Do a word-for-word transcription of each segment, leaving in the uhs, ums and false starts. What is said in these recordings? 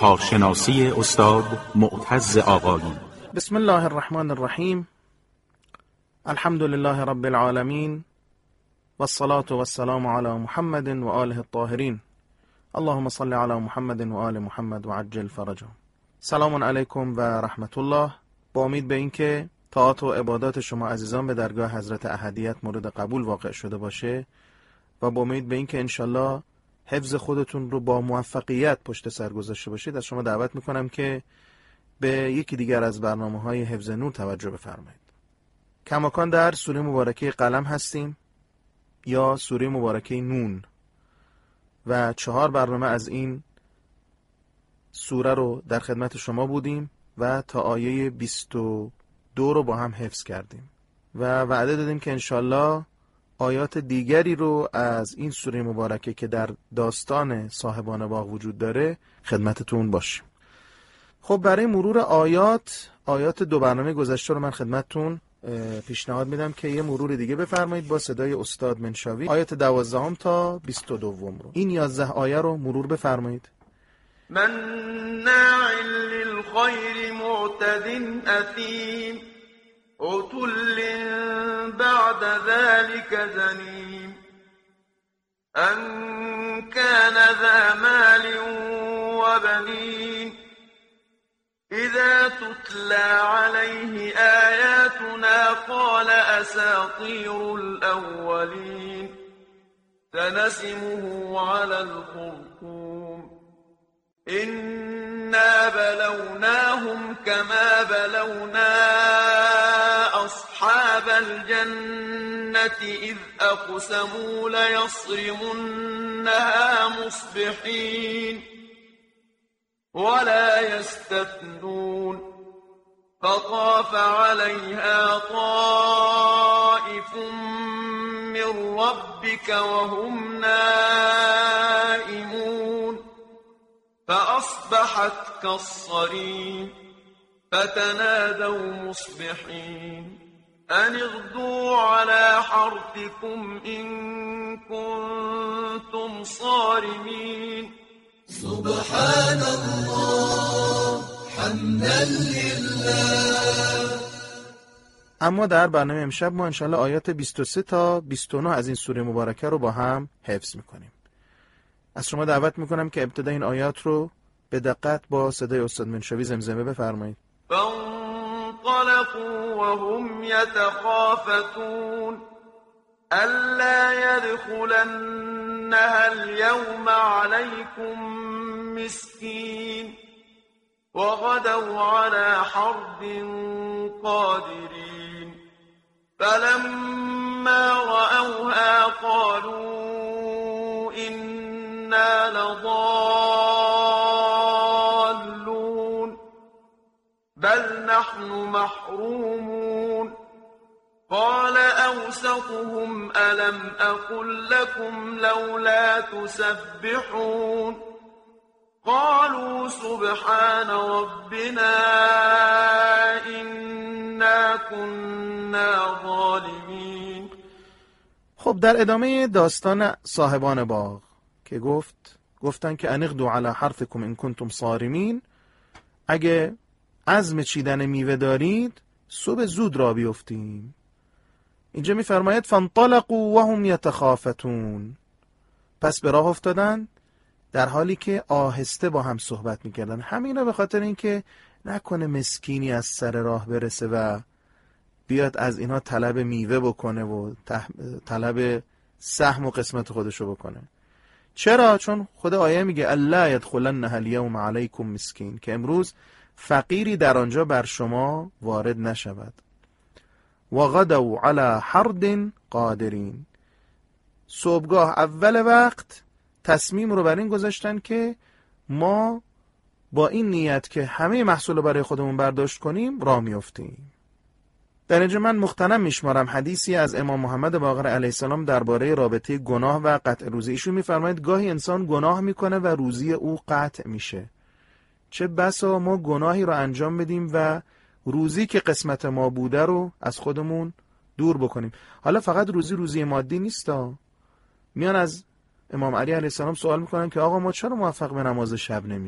کارشناسی استاد معتز آقایی. بسم الله الرحمن الرحیم. الحمد لله رب العالمین والصلاة والسلام علی محمد و آله الطاهرین. اللهم صل علی محمد و آل محمد و عجل فرجهم. سلام علیکم و رحمت الله. با امید به اینکه طاعات و عبادات شما عزیزان به درگاه حضرت احدیت مورد قبول واقع شده باشه و با امید به اینکه انشالله حفظ خودتون رو با موفقیت پشت سر گذاشته باشید، از شما دعوت میکنم که به یکی دیگر از برنامه‌های حفظ نور توجه بفرمایید. کماکان در سوره مبارکه قلم هستیم یا سوره مبارکه نون و چهار برنامه از این سوره رو در خدمت شما بودیم و تا آیه بیست و دو رو با هم حفظ کردیم و وعده دادیم که انشالله آیات دیگری رو از این سوره مبارکه که در داستان صاحبان باغ وجود داره خدمتتون باشیم. خب برای مرور آیات آیات دو برنامه گذشته رو من خدمتتون پیشنهاد میدم که یه مرور دیگه بفرمایید با صدای استاد منشاوی. آیات دوازدهم تا بیست و دوم رو، این یازده آیه رو مرور بفرمایید. مناع للخیر معتد اثیم عتل بعد ذلك زنیم ان كان ذا مال وبنین اذا تتلى عليه آیاتنا قال اساطیر الاولین سنسمه على الخرطوم إنا بلوناهم كما بلونا أصحاب الجنة إذ أقسموا ليصرمنها مصبحين ولا يستثنون فطاف عليها طائف من ربك وهم نائمون فأصبحت كالصريم فتنادوا مصبحين أن اغدوا على حرثكم إن كنتم صارمين سبحان الله حمدا لله. اما در برنامه امشب ما انشالله آیات بیست و سه تا بیست و نه از این سوره مبارکه رو با هم حفظ میکنیم. از شما دعوت میکنم که ابتدا این آیات رو به دقت با صدای استاد منشاوی زمزمه بفرمایید. فانطلقوا وهم يتخافتون ألا يدخلنها اليوم عليكم مسكين وغدوا على حرد قادرين فلما رأوها قالوا إنا لضالون بل نحن محرومون قال أوسطهم ألم أقل لكم لولا تسبحون قالوا سبحان ربنا إنا كنا ظالمين. خب در ادامه داستان صاحبان باغ که گفت گفتن که انغدوا علی حرثکم ان کنتم صارمین، اگه عزم چیدن میوه دارید صبح زود را بیفتیم. اینجا میفرماید فانطلقوا وهم یتخافتون، پس به راه افتادن در حالی که آهسته با هم صحبت میکردن. همین رو به خاطر اینکه نکنه مسکینی از سر راه برسه و بیاد از اینا طلب میوه بکنه و طلب سهم و قسمت خودشو بکنه. چرا؟ چون خود آیه میگه الا یدخلنها الیوم علیکم مسکین، که امروز فقیری در آنجا بر شما وارد نشود. و غدوا علی حرد قادرین، صبحگاه اول وقت تصمیم رو بر این گذاشتن که ما با این نیت که همه محصول برای خودمون برداشت کنیم راه میافتیم. در اینجا من مختنم میشمارم حدیثی از امام محمد باقر علیه السلام درباره رابطه گناه و قطع روزی. ایشون میفرماید گاهی انسان گناه میکنه و روزی او قطع میشه. چه بسا ما گناهی رو انجام بدیم و روزی که قسمت ما بوده رو از خودمون دور بکنیم. حالا فقط روزی روزی مادی نیستا. میان از امام علی علیه السلام سوال میکنن که آقا ما چرا موفق به نماز شب نمیشیم؟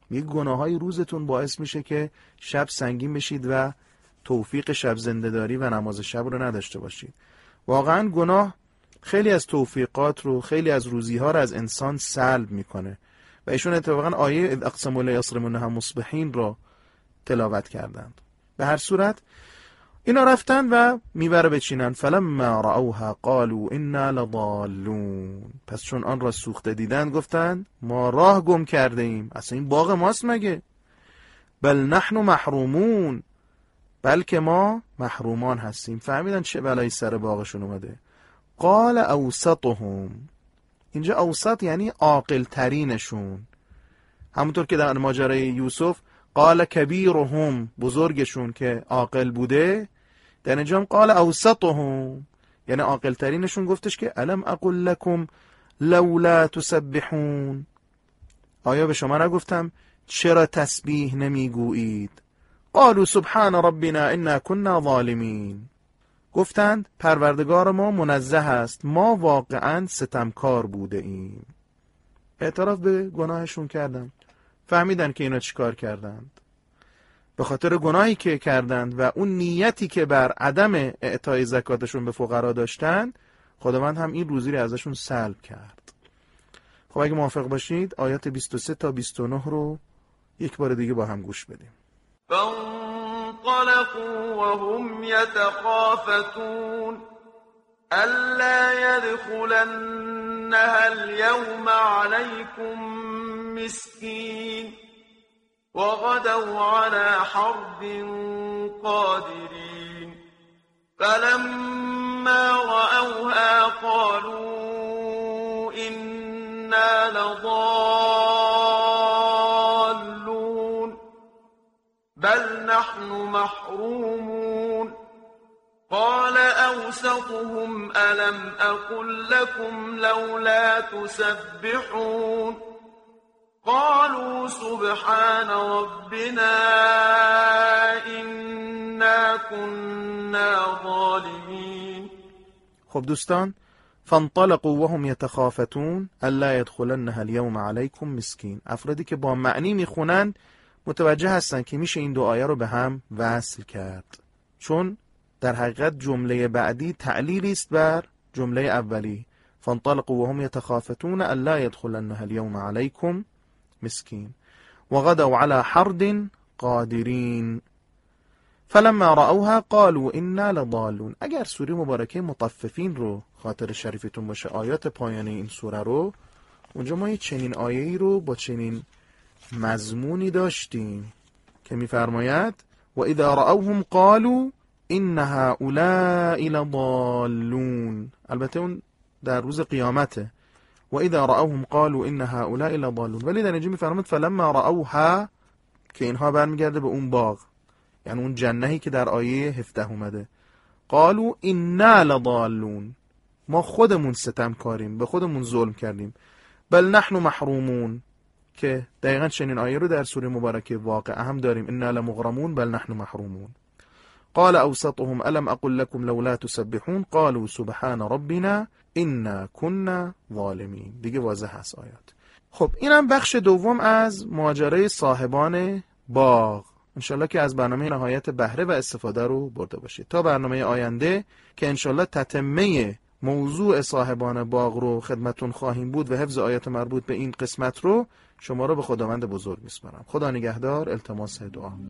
یک گناههای روزتون باعث میشه که شب سنگین بشید و توفیق شب زنده‌داری و نماز شب رو نداشته باشید. واقعا گناه خیلی از توفیقات رو، خیلی از روزی‌ها رو از انسان سلب میکنه و ایشون اتفاقا آیه اذ اقسموا لیصرمنها مصبحین رو تلاوت کردند. به هر صورت اینا رفتن و میوه رو بچینن. فلما رأوها قالوا انا لضالون. پس چون آن را سوخته دیدن گفتند ما راه گم کرده ایم، اصلا این باغ ماست مگه؟ بل نحن محرومون، بلکه ما محرومان هستیم. فهمیدن چه بلایی سر باغشون اومده. قال اوسطهم، اینجا اوسط یعنی عاقل ترینشون، همونطور که در ماجرای یوسف قال کبیرهم، بزرگشون که عاقل بوده، در اینجا هم قال اوسطهم یعنی عاقل ترینشون گفتش که الم اقل لکم لولا تسبحون، آیا به شما نگفتم چرا تسبیح نمیگویید؟ قالوا سبحان ربنا انا كنا ظالمین، گفتند پروردگار ما منزه است، ما واقعا ستمکار بوده ایم. اعتراف به گناهشون کردند. فهمیدن که اینا چیکار کردند. به خاطر گناهی که کردند و اون نیتی که بر عدم اعطای زکاتشون به فقرا داشتن، خداوند هم این روزی رو ازشون سلب کرد. خب اگه موافق باشید آیات بیست و سه تا بیست و نه رو یک بار دیگه با هم گوش بدیم. فانطلقوا وهم يتخافتون ألا يدخلنها اليوم عليكم مسكين وغدوا على حرد قادرين فلما رأوها قالوا إنا لضالون بل نحن محرومون قال أوسطهم ألم أقل لكم لولا تسبحون قالوا سبحان ربنا إنا كنا ظالمين. خب دوستان، فانطلقوا وهم يتخافتون الا يدخلنها اليوم عليكم مسكين. افرادی که با معنی میخونن متوجه هستن که میشه این دو آیه رو به هم وصل کرد، چون در حقیقت جمله بعدی تعلیلی است بر جمله اولی. فانطلقوا وهم يتخافتون الا يدخلنها اليوم عليكم مسكين وغدوا على حرد قادرين فلما رأوها قالوا إنا لضالون. اگر سوره مبارکه مطففین رو خاطر شریفتون باشه، آیات پایانی این سوره رو، اونجا ما یه چنین آیه‌ای رو با چنین مضمونی داشتیم که میفرماید و اذا رأوهم قالوا ان هؤلاء لضالون. البته اون در روز قیامته. و اذا رأوهم قالوا ان هؤلاء لضالون، ولی در اینجا میفرماید فلما رأوها که اینها برمیگرده به اون باغ، یعنی اون جنهی که در آیه هفده اومده. قالوا انا لضالون، ما خودمون ستمکاریم، به خودمون ظلم کردیم. بل نحن محرومون، که دقیقاً چنین آیه رو در سوره مبارکه واقعه هم داریم. انا لمغرمون بل نحن محرومون. قال اوسطهم الم اقل لكم لولا تسبحون قالوا سبحان ربنا انا كنا ظالمین. دیگه واضح هست آیات. خب اینم بخش دوم از ماجرای صاحبان باغ. انشالله که از برنامه نهایت بهره و استفاده رو برده باشید. تا برنامه آینده که انشالله تتمه موضوع صاحبان باغ رو خدمتون خواهیم بود و حفظ آیات مربوط به این قسمت رو شما رو به خداوند بزرگ میسپارم. خدا نگهدار. التماس دعا.